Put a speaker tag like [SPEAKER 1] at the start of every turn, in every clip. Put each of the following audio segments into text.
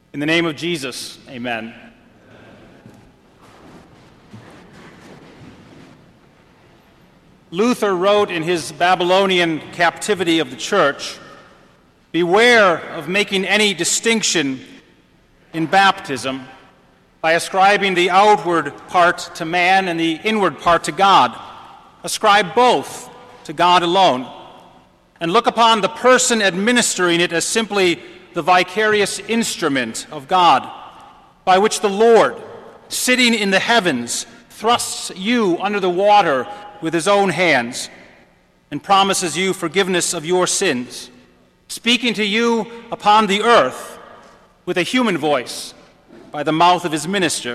[SPEAKER 1] In the name of Jesus, amen. Luther wrote in his Babylonian Captivity of the Church, "Beware of making any distinction in baptism by ascribing the outward part to man and the inward part to God. Ascribe both to God alone, and look upon the person administering it as simply the vicarious instrument of God, by which the Lord, sitting in the heavens, thrusts you under the water with his own hands and promises you forgiveness of your sins, speaking to you upon the earth with a human voice by the mouth of his minister."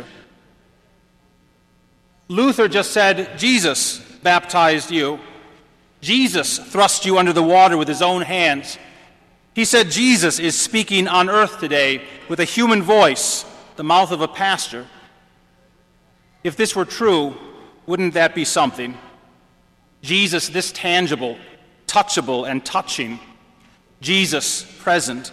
[SPEAKER 1] Luther just said, Jesus baptized you. Jesus thrust you under the water with his own hands. He said Jesus is speaking on earth today with a human voice, the mouth of a pastor. If this were true, wouldn't that be something? Jesus this tangible, touchable, and touching. Jesus present.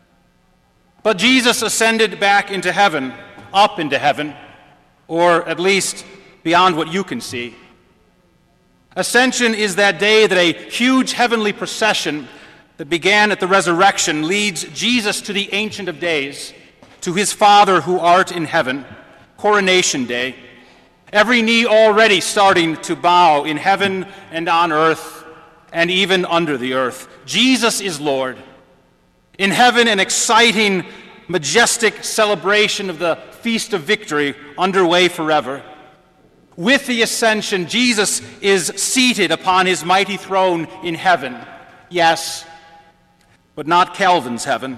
[SPEAKER 1] But Jesus ascended back into heaven, up into heaven, or at least beyond what you can see. Ascension is that day that a huge heavenly procession that began at the resurrection leads Jesus to the Ancient of Days, to his Father who art in heaven, coronation day. Every knee already starting to bow in heaven and on earth and even under the earth. Jesus is Lord. In heaven, an exciting, majestic celebration of the Feast of Victory underway forever. With the ascension, Jesus is seated upon his mighty throne in heaven. Yes, but not Calvin's heaven.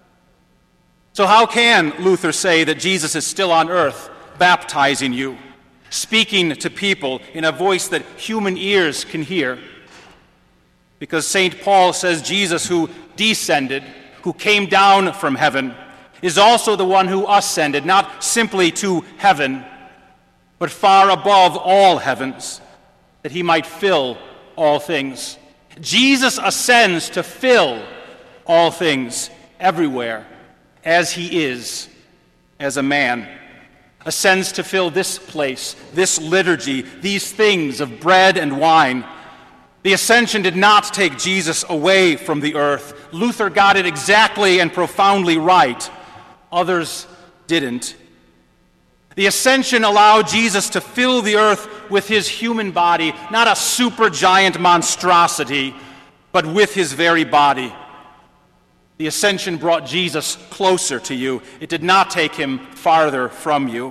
[SPEAKER 1] So how can Luther say that Jesus is still on earth, baptizing you, speaking to people in a voice that human ears can hear? Because St. Paul says Jesus who descended, who came down from heaven, is also the one who ascended, not simply to heaven, but far above all heavens, that he might fill all things. Jesus ascends to fill all things, everywhere, as he is, as a man, ascends to fill this place, this liturgy, these things of bread and wine. The ascension did not take Jesus away from the earth. Luther got it exactly and profoundly right. Others didn't. The ascension allowed Jesus to fill the earth with his human body, not a supergiant monstrosity, but with his very body. The ascension brought Jesus closer to you. It did not take him farther from you.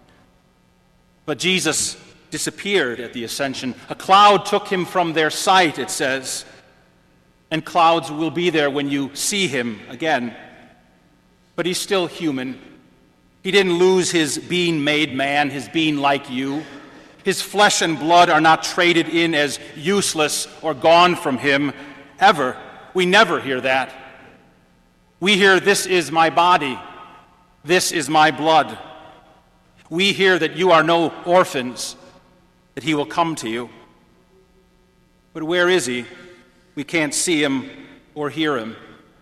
[SPEAKER 1] But Jesus disappeared at the ascension. A cloud took him from their sight, it says. And clouds will be there when you see him again. But he's still human. He didn't lose his being made man, his being like you. His flesh and blood are not traded in as useless or gone from him, ever. We never hear that. We hear, "This is my body. This is my blood." We hear that you are no orphans, that he will come to you. But where is he? We can't see him or hear him.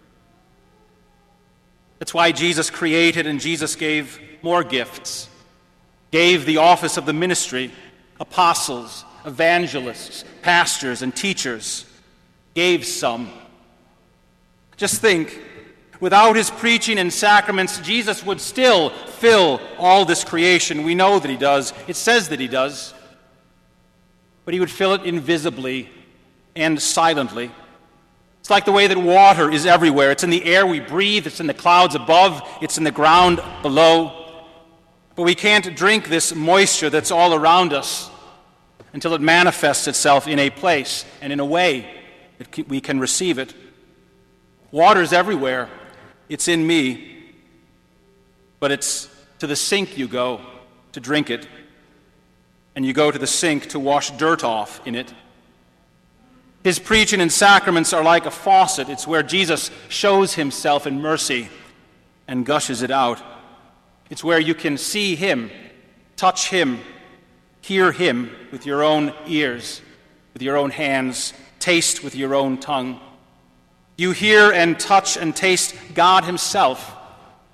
[SPEAKER 1] That's why Jesus created and Jesus gave more gifts. Gave the office of the ministry, apostles, evangelists, pastors, and teachers. Gave some. Just think, without his preaching and sacraments, Jesus would still fill all this creation. We know that he does. It says that he does. But he would fill it invisibly and silently. It's like the way that water is everywhere. It's in the air we breathe. It's in the clouds above. It's in the ground below. But we can't drink this moisture that's all around us until it manifests itself in a place and in a way that we can receive it. Water's everywhere. It's in me. But it's to the sink you go to drink it. And you go to the sink to wash dirt off in it. His preaching and sacraments are like a faucet. It's where Jesus shows himself in mercy and gushes it out. It's where you can see him, touch him, hear him with your own ears, with your own hands, taste with your own tongue. You hear and touch and taste God himself,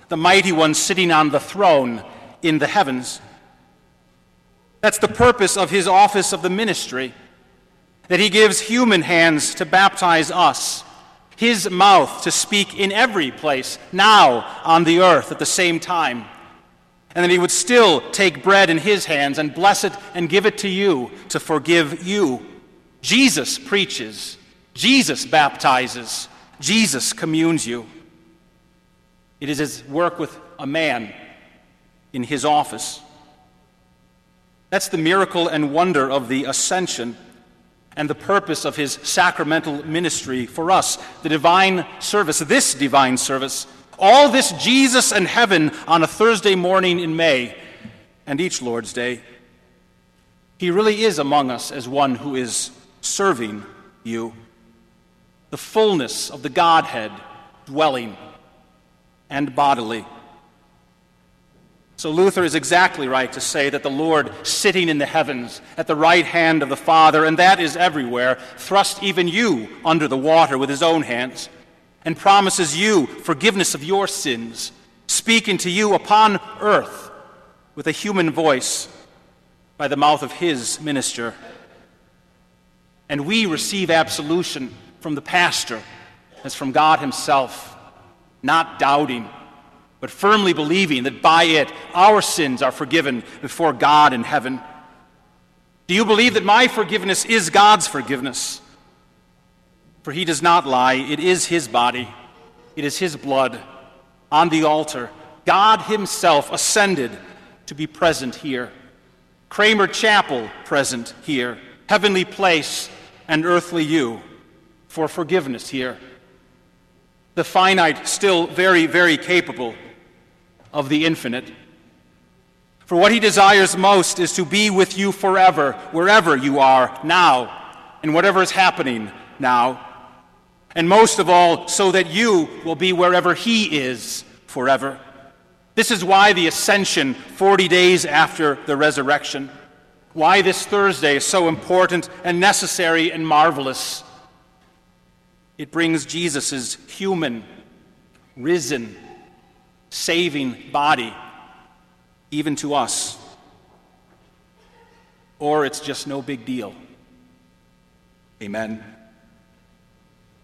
[SPEAKER 1] the mighty one sitting on the throne in the heavens. That's the purpose of his office of the ministry, that he gives human hands to baptize us, his mouth to speak in every place, now on the earth at the same time, and that he would still take bread in his hands and bless it and give it to you to forgive you. Jesus preaches, Jesus baptizes, Jesus communes you. It is his work with a man in his office. That's the miracle and wonder of the ascension and the purpose of his sacramental ministry for us, the divine service, this divine service. All this Jesus and heaven on a Thursday morning in May and each Lord's Day. He really is among us as one who is serving you. The fullness of the Godhead dwelling and bodily. So Luther is exactly right to say that the Lord sitting in the heavens at the right hand of the Father, and that is everywhere, thrust even you under the water with his own hands, and promises you forgiveness of your sins, speaking to you upon earth with a human voice by the mouth of his minister. And we receive absolution from the pastor as from God himself, not doubting, but firmly believing that by it our sins are forgiven before God in heaven. Do you believe that my forgiveness is God's forgiveness? For he does not lie. It is his body. It is his blood on the altar. God himself ascended to be present here. Kramer Chapel present here. Heavenly place and earthly you for forgiveness here. The finite still very, very capable of the infinite. For what he desires most is to be with you forever, wherever you are now, and whatever is happening now. And most of all, so that you will be wherever he is forever. This is why the ascension, 40 days after the resurrection, why this Thursday is so important and necessary and marvelous. It brings Jesus' human, risen, saving body even to us. Or it's just no big deal. Amen.